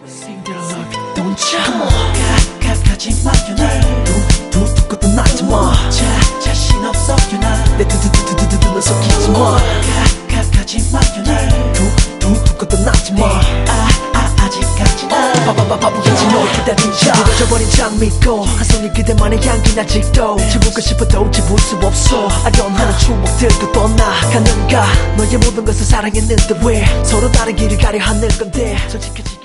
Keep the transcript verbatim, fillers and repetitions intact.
Sing that I love you, don't you? Come on. 가, 가, 가지 마요 날. 두, 두, 두 것도 낫지 마. 자, 자신 없어요 날. 내 두, 두, 두, 두, 두, 두, 두, 너 속이지 마. 가, 가, 가지 마요 날. 두, 두, 두 것도 낫지 마. 아, 아, 아직까지 날. 바바바 바보같이 널 기다리자. 무뎌져버린 장 믿고 한 손이 그대만의 향기 아직도 지우고 싶어도 지울 수 없어. 아련하는 추억들도 떠나가는가. 너의 모든 것을 사랑했는데 왜 서로 다른 길을 가려 하는 건데 솔직해지